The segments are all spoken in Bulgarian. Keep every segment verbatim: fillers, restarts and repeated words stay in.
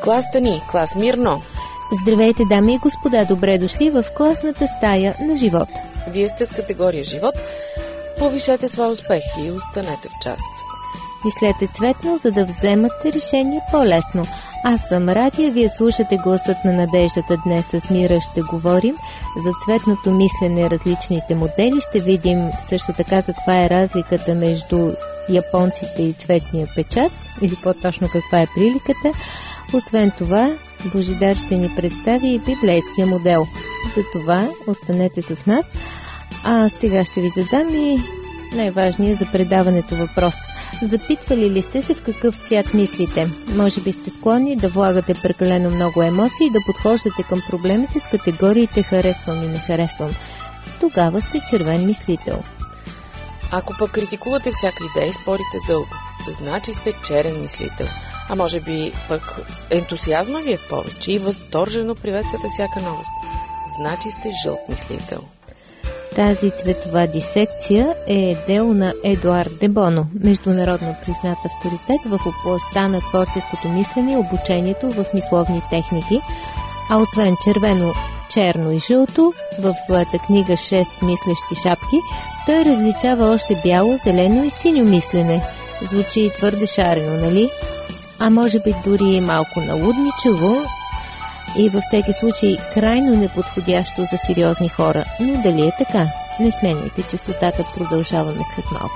класата ни, клас Мирно. Здравейте, дами и господа, добре дошли в класната стая на живота. Вие сте с категория живот. Повишете своя успех и останете в час. Мислете цветно, за да вземате решение по-лесно. Аз съм Радия, вие слушате гласът на надеждата. Днес с Мира ще говорим за цветното мислене, различните модели. Ще видим също така каква е разликата между японците и цветния печат, или по-точно каква е приликата. Освен това, Божидар ще ни представи и библейския модел. Затова останете с нас. А сега ще ви задам и най-важният за предаването въпрос. Запитвали ли сте се в какъв цвят мислите? Може би сте склонни да влагате прекалено много емоции и да подхождате към проблемите с категориите харесвам и не харесвам. Тогава сте червен мислител. Ако пък критикувате всяка идея и спорите дълго, значи сте черен мислител. А може би пък ентусиазма ви е в повече и възторжено приветствате всяка новост, значи сте жълт мислител. Тази цветова дисекция е дел на Едуард де Боно, международно признат авторитет в областта на творческото мислене и обучението в мисловни техники, а освен червено, черно и жълто, в своята книга шест мислещи шапки, той различава още бяло, зелено и синьо мислене. Звучи и твърде шарено, нали? А може би дори малко налудничево и във всеки случай крайно неподходящо за сериозни хора. Но дали е така? Не сменяйте честотата, продължаваме след малко.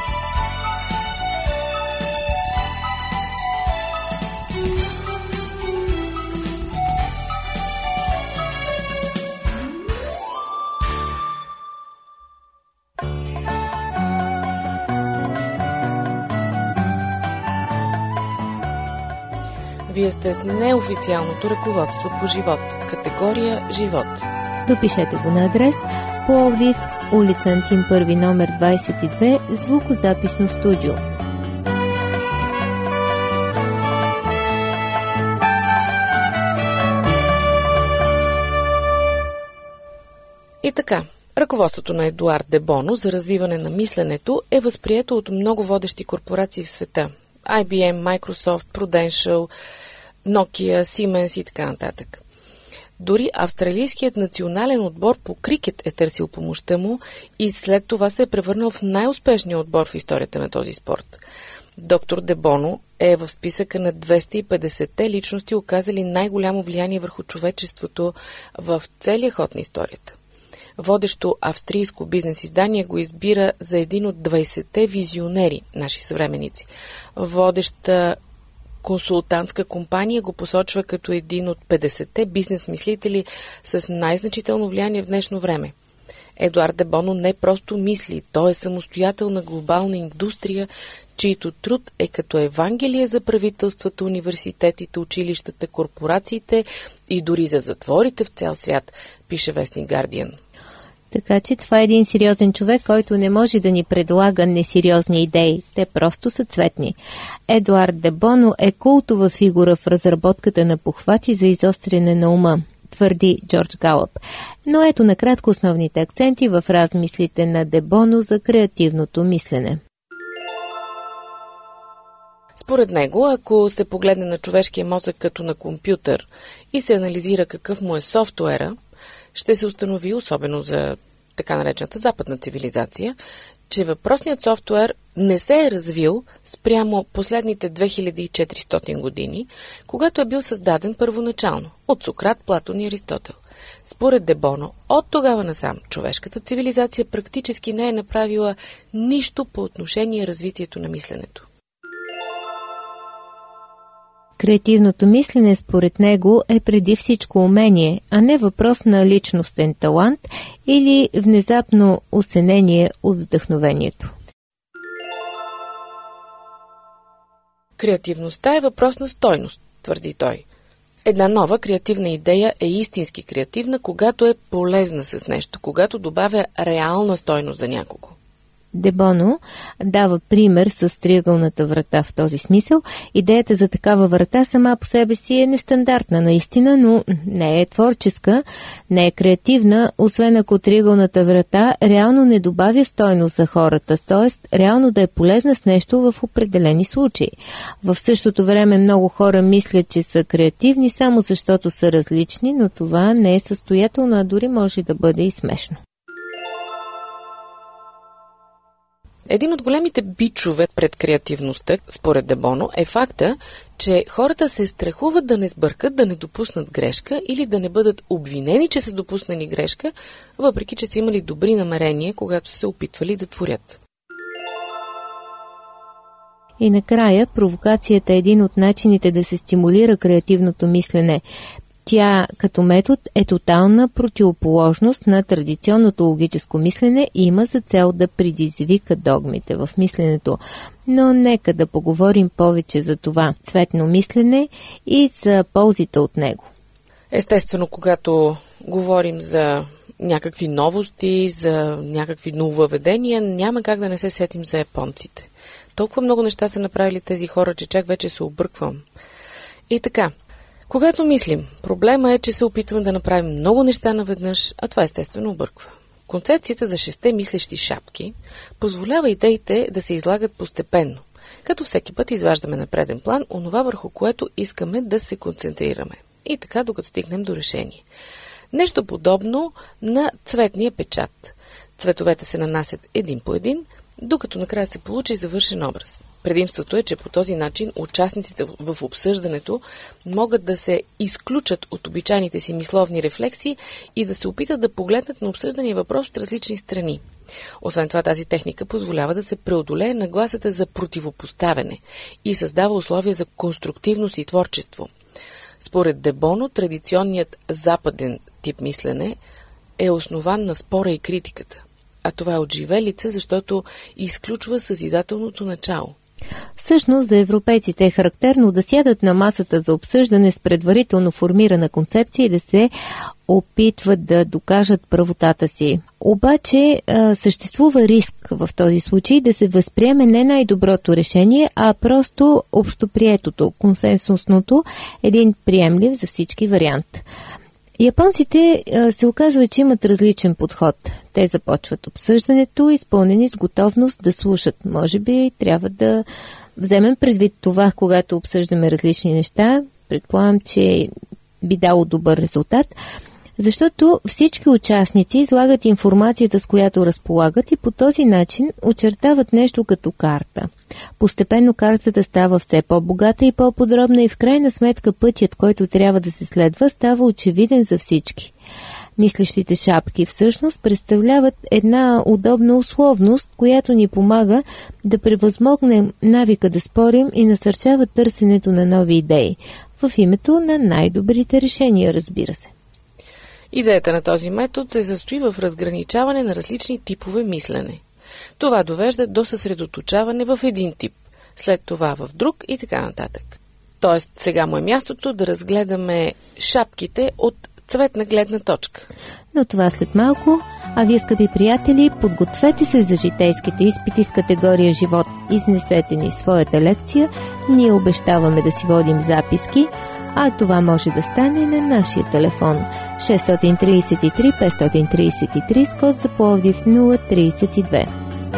Вие сте с неофициалното ръководство по живот, категория живот. Допишете го на адрес Пловдив, улица Антим първи, номер двадесет и две, звукозаписно студио. И така, ръководството на Едуард де Боно за развиване на мисленето е възприето от много водещи корпорации в света. Ай Би Ем, Microsoft, Prudential, Nokia, Siemens и така нататък. Дори австралийският национален отбор по крикет е търсил помощта му и след това се е превърнал в най-успешния отбор в историята на този спорт. Доктор де Боно е в списъка на двеста и петдесетте личности, оказали най-голямо влияние върху човечеството в целия ход на историята. Водещо австрийско бизнес издание го избира за един от двадесетте визионери, наши съвременици. Водеща консултантска компания го посочва като един от петдесетте бизнес-мислители с най-значително влияние в днешно време. Едуард де Боно не просто мисли, той е самостоятелна глобална индустрия, чийто труд е като евангелие за правителствата, университетите, училищата, корпорациите и дори за затворите в цял свят, пише вестник Guardian. Така че това е един сериозен човек, който не може да ни предлага несериозни идеи. Те просто са цветни. Едуард де Боно е култова фигура в разработката на похвати за изостряне на ума, твърди Джордж Галъп. Но ето накратко основните акценти в размислите на де Боно за креативното мислене. Според него, ако се погледне на човешкия мозък като на компютър и се анализира какъв му е софтуера, ще се установи, особено за така наречената западна цивилизация, че въпросният софтуер не се е развил спрямо последните две хиляди и четиристотин години, когато е бил създаден първоначално от Сократ, Платон и Аристотел. Според де Боно, от тогава насам човешката цивилизация практически не е направила нищо по отношение развитието на мисленето. Креативното мислене, според него, е преди всичко умение, а не въпрос на личностен талант или внезапно осенение от вдъхновението. Креативността е въпрос на стойност, твърди той. Една нова креативна идея е истински креативна, когато е полезна с нещо, когато добавя реална стойност за някого. де Боно дава пример с триъгълната врата в този смисъл. Идеята за такава врата сама по себе си е нестандартна наистина, но не е творческа, не е креативна, освен ако триъгълната врата реално не добавя стойност за хората, т.е. реално да е полезна с нещо в определени случаи. В същото време много хора мислят, че са креативни само защото са различни, но това не е състоятелно, а дори може да бъде и смешно. Един от големите бичове пред креативността, според де Боно, е факта, че хората се страхуват да не сбъркат, да не допуснат грешка или да не бъдат обвинени, че са допуснали грешка, въпреки че са имали добри намерения, когато се опитвали да творят. И накрая, провокацията е един от начините да се стимулира креативното мислене. Тя като метод е тотална противоположност на традиционното логическо мислене и има за цел да предизвика догмите в мисленето. Но нека да поговорим повече за това цветно мислене и за ползите от него. Естествено, когато говорим за някакви новости, за някакви нововъведения, няма как да не се сетим за японците. Толкова много неща са направили тези хора, че чак вече се обърквам. И така, когато мислим, проблема е, че се опитваме да направим много неща наведнъж, а това естествено обърква. Концепцията за шесте мислещи шапки позволява идеите да се излагат постепенно, като всеки път изваждаме на преден план онова, върху което искаме да се концентрираме. И така, докато стигнем до решение. Нещо подобно на цветния печат. Цветовете се нанасят един по един, докато накрая се получи завършен образ. Предимството е, че по този начин участниците в обсъждането могат да се изключат от обичайните си мисловни рефлексии и да се опитат да погледнат на обсъждания въпрос от различни страни. Освен това, тази техника позволява да се преодолее нагласата за противопоставяне и създава условия за конструктивност и творчество. Според де Боно, традиционният западен тип мислене е основан на спора и критиката, а това е отживелица, защото изключва съзидателното начало. Всъщност за европейците е характерно да сядат на масата за обсъждане с предварително формирана концепция и да се опитват да докажат правотата си. Обаче съществува риск в този случай да се възприеме не най-доброто решение, а просто общоприетото, консенсусното, един приемлив за всички вариант. Японците се оказва, че имат различен подход. Те започват обсъждането, изпълнени с готовност да слушат. Може би трябва да вземем предвид това, когато обсъждаме различни неща. Предполагам, че би дало добър резултат, защото всички участници излагат информацията, с която разполагат и по този начин очертават нещо като карта. Постепенно картата става все по-богата и по-подробна и в крайна сметка пътят, който трябва да се следва, става очевиден за всички. Мислещите шапки всъщност представляват една удобна условност, която ни помага да превъзмогнем навика да спорим и насърчава търсенето на нови идеи, в името на най-добрите решения, разбира се. Идеята на този метод се състои в разграничаване на различни типове мислене. Това довежда до съсредоточаване в един тип, след това в друг и така нататък. Тоест, сега му е мястото да разгледаме шапките от цветна гледна точка. Но това след малко, а вие, скъпи приятели, подгответе се за житейските изпити с категория живот. Изнесете ни своята лекция, ние обещаваме да си водим записки, а това може да стане на нашия телефон шест три три пет три три с код за Пловдив нула три две.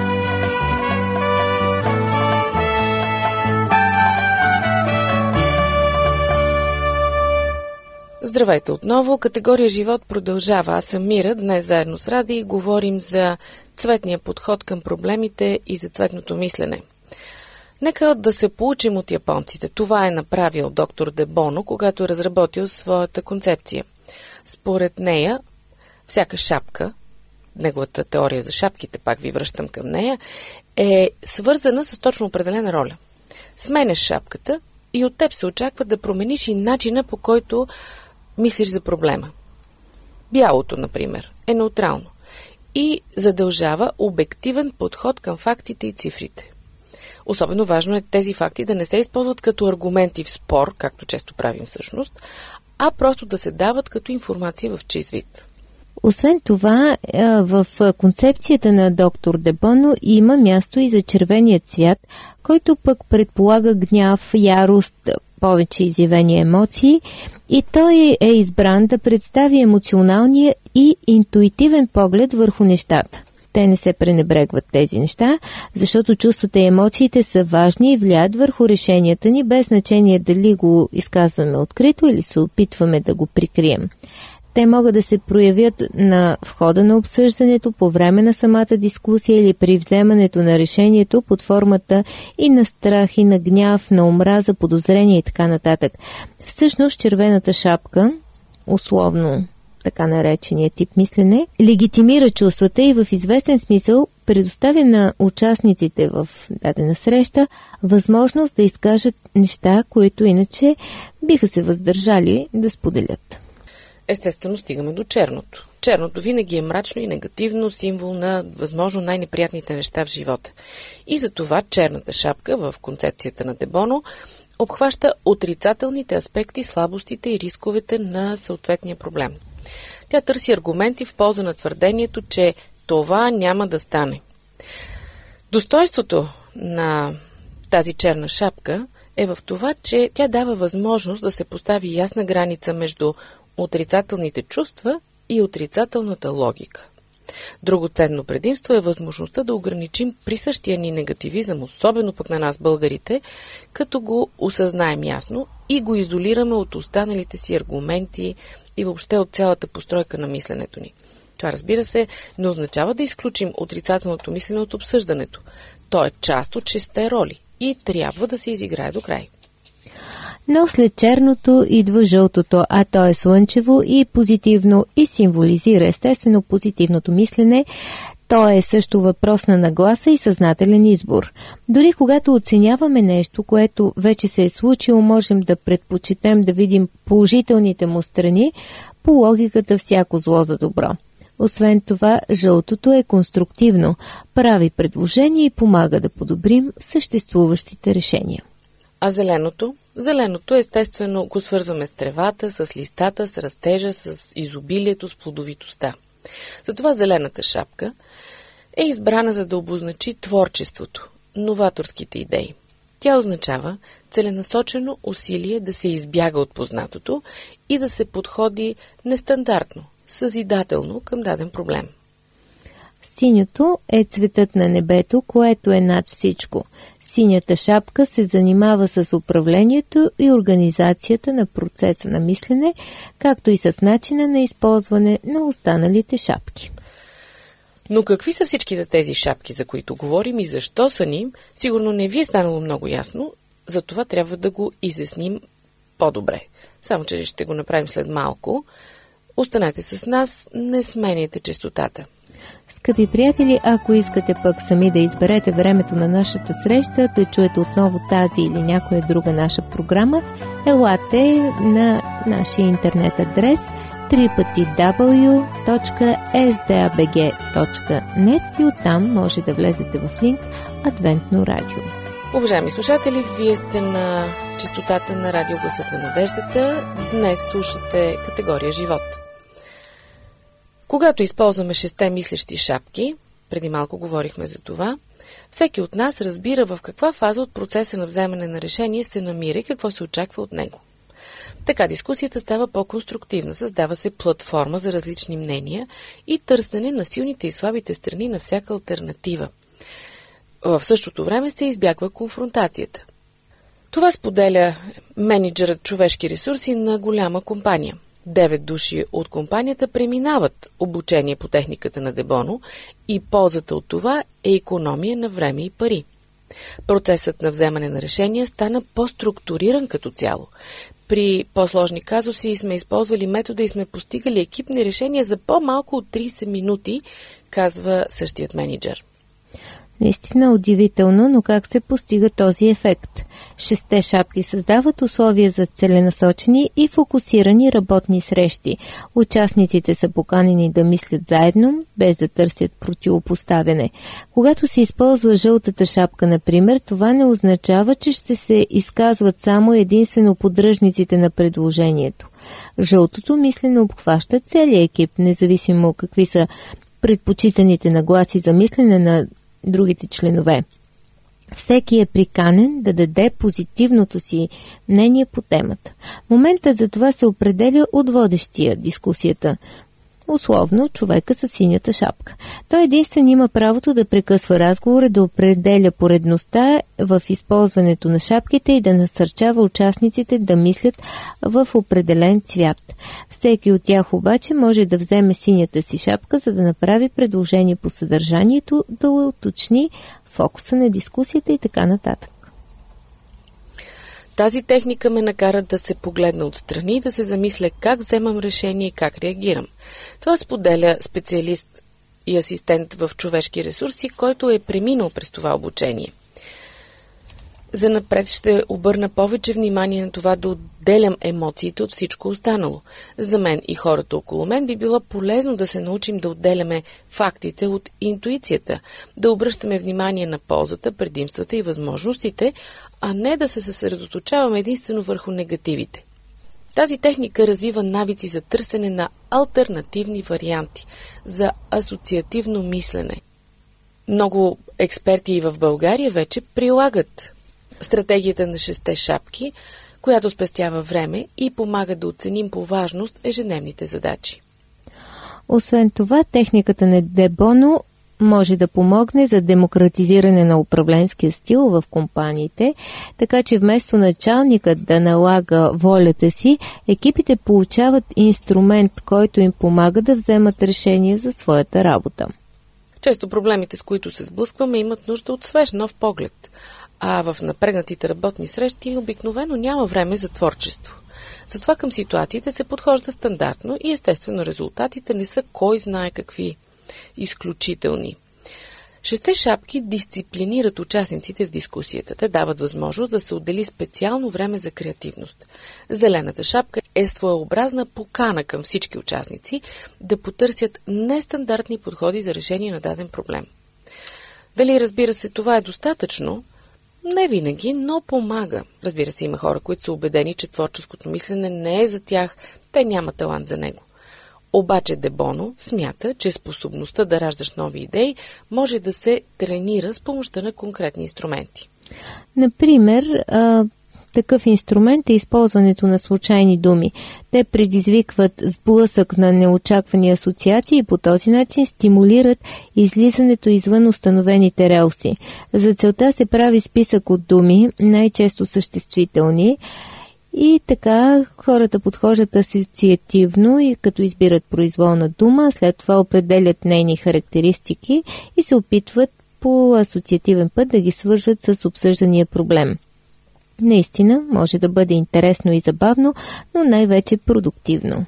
Здравейте отново! Категория живот продължава. Аз съм Мира. Днес заедно с Ради говорим за цветния подход към проблемите и за цветното мислене. Нека да се получим от японците. Това е направил доктор де Боно, когато е разработил своята концепция. Според нея, всяка шапка, неговата теория за шапките, пак ви връщам към нея, е свързана с точно определена роля. Сменяш шапката и от теб се очаква да промениш и начина, по който мислиш за проблема. Бялото, например, е неутрално и задължава обективен подход към фактите и цифрите. Особено важно е тези факти да не се използват като аргументи в спор, както често правим всъщност, а просто да се дават като информация в чист вид. Освен това, в концепцията на доктор Де Боно има място и за червения цвят, който пък предполага гняв, ярост, повече изявени емоции, и той е избран да представи емоционалния и интуитивен поглед върху нещата. Те не се пренебрегват тези неща, защото чувствата и емоциите са важни и влияят върху решенията ни, без значение дали го изказваме открито или се опитваме да го прикрием. Те могат да се проявят на входа на обсъждането, по време на самата дискусия или при вземането на решението под формата и на страх, и на гняв, на омраза, подозрение и така нататък. Всъщност червената шапка, условно така наречения тип мислене, легитимира чувствата и в известен смисъл предоставя на участниците в дадена среща възможност да изкажат неща, които иначе биха се въздържали да споделят. Естествено, стигаме до черното. Черното винаги е мрачно и негативно, символ на възможно най-неприятните неща в живота. И затова черната шапка в концепцията на Де Боно обхваща отрицателните аспекти, слабостите и рисковете на съответния проблем. Тя търси аргументи в полза на твърдението, че това няма да стане. Достойството на тази черна шапка е в това, че тя дава възможност да се постави ясна граница между отрицателните чувства и отрицателната логика. Друго ценно предимство е възможността да ограничим присъщия ни негативизъм, особено пък на нас българите, като го осъзнаем ясно и го изолираме от останалите си аргументи и въобще от цялата постройка на мисленето ни. Това, разбира се, не означава да изключим отрицателното мислене от обсъждането. То е част от шесте роли и трябва да се изиграе до край. Но след черното идва жълтото, а то е слънчево и позитивно и символизира естествено позитивното мислене. То е също въпрос на нагласа и съзнателен избор. Дори когато оценяваме нещо, което вече се е случило, можем да предпочитем да видим положителните му страни, по логиката всяко зло за добро. Освен това, жълтото е конструктивно, прави предложения и помага да подобрим съществуващите решения. А зеленото? Зеленото естествено го свързваме с тревата, с листата, с растежа, с изобилието, с плодовитостта. Затова зелената шапка е избрана за да обозначи творчеството, новаторските идеи. Тя означава целенасочено усилие да се избяга от познатото и да се подходи нестандартно, съзидателно към даден проблем. Синьото е цветът на небето, което е над всичко. Синята шапка се занимава с управлението и организацията на процеса на мислене, както и с начина на използване на останалите шапки. Но какви са всичките тези шапки, за които говорим и защо са ни, сигурно не ви е станало много ясно, затова трябва да го изясним по-добре. Само че ще го направим след малко. Останете с нас, не сменяйте честотата. Скъпи приятели, ако искате пък сами да изберете времето на нашата среща, да чуете отново тази или някоя друга наша програма, елате на нашия интернет адрес дабъл ю дабъл ю дабъл ю точка ес ди ей би джи точка нет и оттам може да влезете в линк Адвентно радио. Уважаеми слушатели, вие сте на честотата на Радио Гласът на надеждата. Днес слушате категория живот. Когато използваме шесте мислещи шапки, преди малко говорихме за това, всеки от нас разбира в каква фаза от процеса на вземане на решение се намира и какво се очаква от него. Така дискусията става по-конструктивна, създава се платформа за различни мнения и търсене на силните и слабите страни на всяка алтернатива. В същото време се избягва конфронтацията. Това споделя мениджърът човешки ресурси на голяма компания. Девет души от компанията преминават обучение по техниката на Де Боно и ползата от това е икономия на време и пари. Процесът на вземане на решения стана по-структуриран като цяло. При по-сложни казуси сме използвали метода и сме постигали екипни решения за по-малко от трийсет минути, казва същият мениджър. Наистина удивително, но как се постига този ефект? Шесте шапки създават условия за целенасочени и фокусирани работни срещи. Участниците са поканени да мислят заедно, без да търсят противопоставяне. Когато се използва жълтата шапка, например, това не означава, че ще се изказват само единствено поддръжниците на предложението. Жълтото мислене обхваща целия екип, независимо какви са предпочитаните нагласи за мислене на другите членове. Всеки е приканен да даде позитивното си мнение по темата. Моментът за това се определя от водещия дискусията. Условно, човека с синята шапка. Той единствено има правото да прекъсва разговора, да определя поредността в използването на шапките и да насърчава участниците да мислят в определен цвят. Всеки от тях обаче може да вземе синята си шапка, за да направи предложение по съдържанието, да уточни фокуса на дискусията и така нататък. Тази техника ме накара да се погледна отстрани и да се замисля как вземам решение и как реагирам. Това споделя специалист и асистент в човешки ресурси, който е преминал през това обучение. Занапред ще обърна повече внимание на това да отделям емоциите от всичко останало. За мен и хората около мен би било полезно да се научим да отделяме фактите от интуицията, да обръщаме внимание на ползата, предимствата и възможностите, а не да се съсредоточаваме единствено върху негативите. Тази техника развива навици за търсене на алтернативни варианти, за асоциативно мислене. Много експерти и в България вече прилагат стратегията на шесте шапки, която спестява време и помага да оценим по важност ежедневните задачи. Освен това, техниката на Де Боно може да помогне за демократизиране на управленския стил в компаниите, така че вместо началникът да налага волята си, екипите получават инструмент, който им помага да вземат решение за своята работа. Често проблемите, с които се сблъскваме, имат нужда от свеж нов поглед, а в напрегнатите работни срещи обикновено няма време за творчество. Затова към ситуациите се подхожда стандартно и естествено резултатите не са кой знае какви изключителни. Шесте шапки дисциплинират участниците в дискусията. Те дават възможност да се отдели специално време за креативност. Зелената шапка е своеобразна покана към всички участници да потърсят нестандартни подходи за решение на даден проблем. Дали, разбира се, това е достатъчно? Не винаги, но помага. Разбира се, има хора, които са убедени, че творческото мислене не е за тях, те нямат талант за него. Обаче Де Боно смята, че способността да раждаш нови идеи може да се тренира с помощта на конкретни инструменти. Например, а, такъв инструмент е използването на случайни думи. Те предизвикват сблъсък на неочаквани асоциации и по този начин стимулират излизането извън установените релси. За целта се прави списък от думи, най-често съществителни, и така хората подхождат асоциативно и като избират произволна дума, след това определят нейни характеристики и се опитват по асоциативен път да ги свържат с обсъждания проблем. Наистина може да бъде интересно и забавно, но най-вече продуктивно.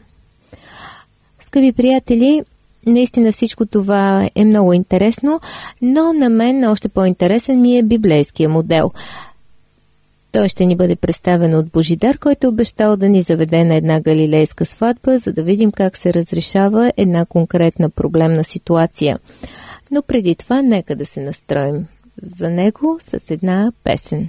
Скъпи приятели, наистина всичко това е много интересно, но на мен още по-интересен ми е библейския модел. Той ще ни бъде представен от Божидар, който е обещал да ни заведе на една галилейска сватба, за да видим как се разрешава една конкретна проблемна ситуация. Но преди това нека да се настроим за него с една песен.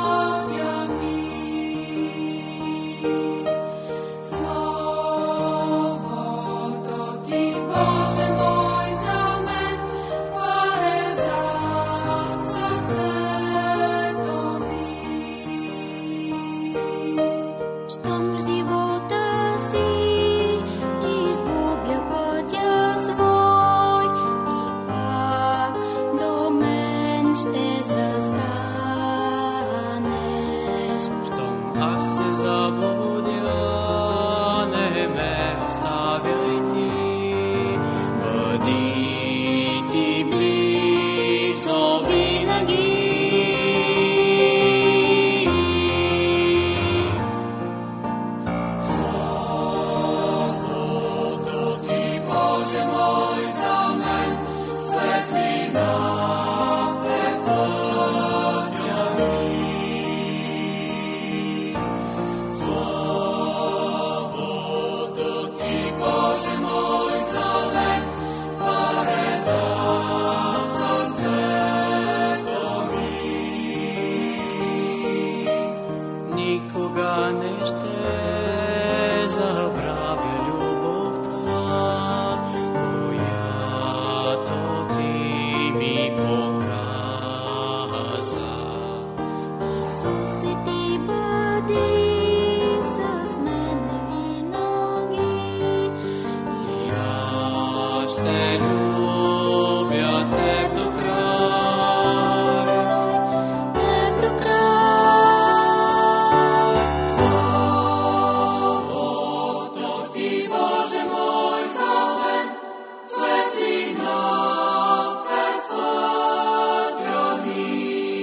Song се заблудя, не ме оставяй ти. Бъди ти близо винаги. Словото ти, Боже мой, за мен светлина е в пътя ми. Словото ти, Боже мой, за мен вареза сърцето ми. Никога не ще забравя любовта, която ти ми показа. Исусе, ти бъди с мен винаги. И аз ще любя теб до край, теб до край. Словото ти, Боже мой, за мен светлина е в пътя ми.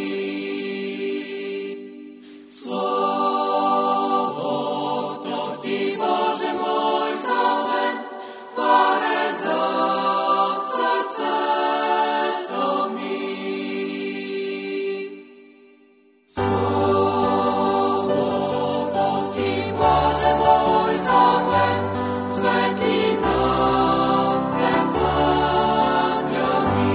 Словото ти, Боже мой, за мен вареза сърцето ми. Словото ти, Боже мой, за мен светлина е в пътя ми.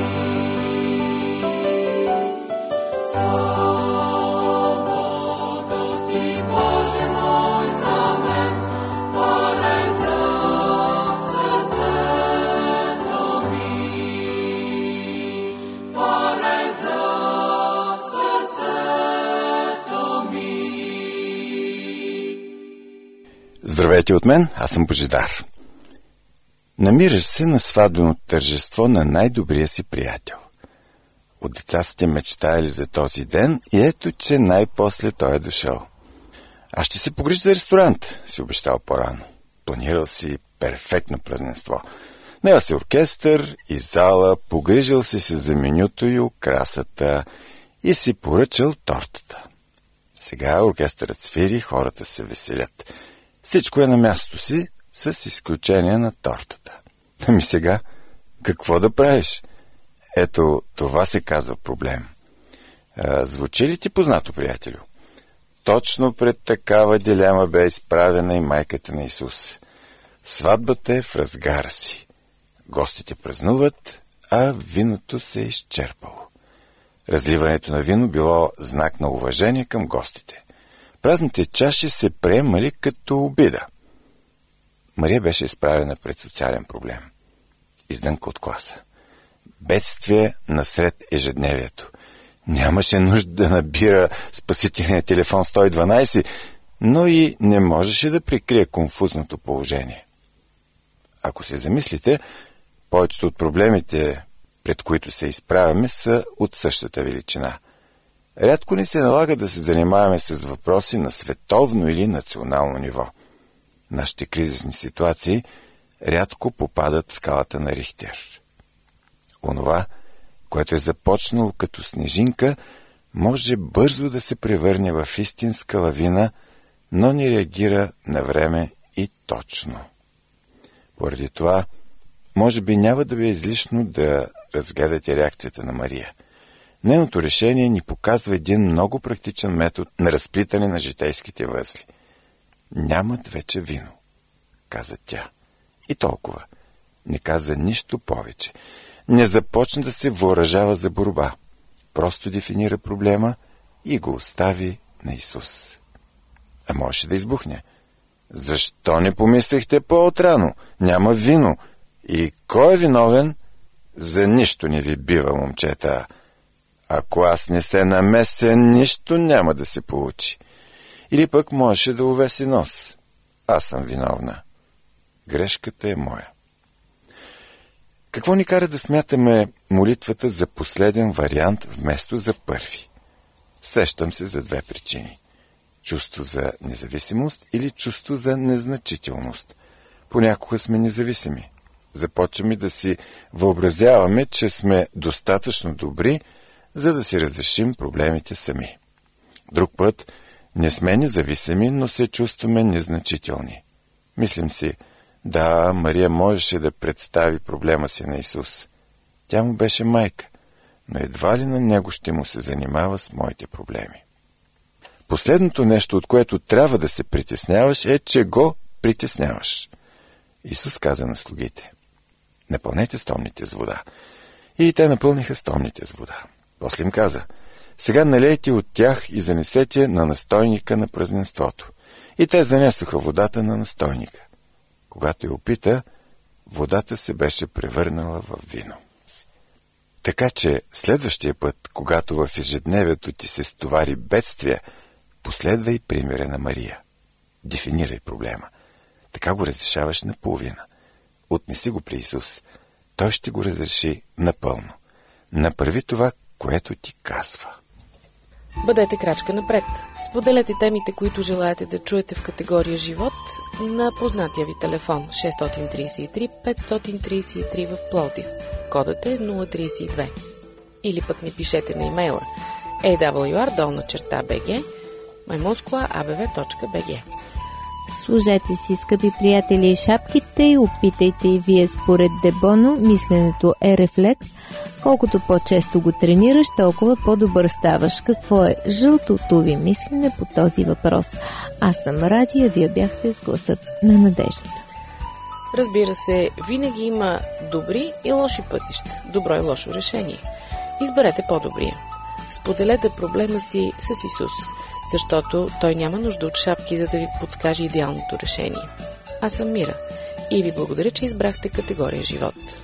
Словото ти, Боже мой, за мен вареза сърцето ми. Вареза сърцето ми. Здравейте от мен, аз съм Божидар. Намираш се на сватбеното тържество на най-добрия си приятел. От деца сте мечтали за този ден и ето, че най-после той е дошъл. Аз ще се погрижа за ресторант, си обещал по-рано. Планирал си перфектно празненство. Наел си оркестър и зала, погрижил си се за менюто и украсата и си поръчал тортата. Сега оркестърът свири, хората се веселят. Всичко е на мястото си, с изключение на тортата. Ами сега, какво да правиш? Ето, това се казва проблем. А, звучи ли ти познато, приятелю? Точно пред такава дилема бе изправена и майката на Исус. Сватбата е в разгара си. Гостите празнуват, а виното се е изчерпало. Разливането на вино било знак на уважение към гостите. Празните чаши се приемали като обида. Мария беше изправена пред социален проблем. Издънка от класа. Бедствие насред ежедневието. Нямаше нужда да набира спасителния телефон сто и дванайсет, но и не можеше да прикрие конфузното положение. Ако се замислите, повечето от проблемите, пред които се изправяме, са от същата величина. Рядко ни се налага да се занимаваме с въпроси на световно или национално ниво. Нашите кризисни ситуации рядко попадат в скалата на Рихтер. Онова, което е започнало като снежинка, може бързо да се превърне в истинска лавина, но не реагира на време и точно. Поради това, може би няма да ви е излишно да разгледате реакцията на Мария. Нейното решение ни показва един много практичен метод на разплитане на житейските възли. Нямат вече вино, каза тя. И толкова. Не каза нищо повече. Не започна да се въоръжава за борба. Просто дефинира проблема и го остави на Исус. А можеше да избухне. Защо не помислихте по-отрано? Няма вино. И кой е виновен? За нищо не ви бива, момчета. Ако аз не се намеся, нищо няма да се получи. Или пък можеше да увеси нос. Аз съм виновна. Грешката е моя. Какво ни кара да смятаме молитвата за последен вариант вместо за първи? Сещам се за две причини. Чувство за независимост или чувство за незначителност? Понякога сме независими. Започваме да си въобразяваме, че сме достатъчно добри, за да си разрешим проблемите сами. Друг път не сме независими, но се чувстваме незначителни. Мислим си, да, Мария можеше да представи проблема си на Исус. Тя му беше майка, но едва ли на него ще му се занимава с моите проблеми. Последното нещо, от което трябва да се притесняваш, е, че го притесняваш. Исус каза на слугите: напълнете стомните с вода. И те напълниха стомните с вода. После им каза: сега налейте от тях и занесете на настойника на празненството. И те занесоха водата на настойника. Когато я опита, водата се беше превърнала в вино. Така че следващия път, когато в ежедневието ти се стовари бедствия, последвай примера на Мария. Дефинирай проблема. Така го разрешаваш наполовина. Отнеси го при Исус. Той ще го разреши напълно. Направи това, което ти казва. Бъдете крачка напред. Споделете темите, които желаете да чуете в категория живот на познатия ви телефон шест три три пет три три в Пловдив. Кодът е нула три две. Или пък ни пишете на имейла ей дабъл ю ар долна черта би джи маймунскоа а бе ви точка би джи. Служете си, скъпи приятели, шапките и опитайте и вие според Дебоно. Мисленето е рефлекс. Колкото по-често го тренираш, толкова по-добър ставаш. Какво е жълтото ви мислене по този въпрос? Аз съм Радия, вие бяхте с гласът на надеждата. Разбира се, винаги има добри и лоши пътища, добро и лошо решение. Изберете по-добрия. Споделете проблема си с Исус, защото Той няма нужда от шапки, за да ви подскаже идеалното решение. Аз съм Мира и ви благодаря, че избрахте категория живот.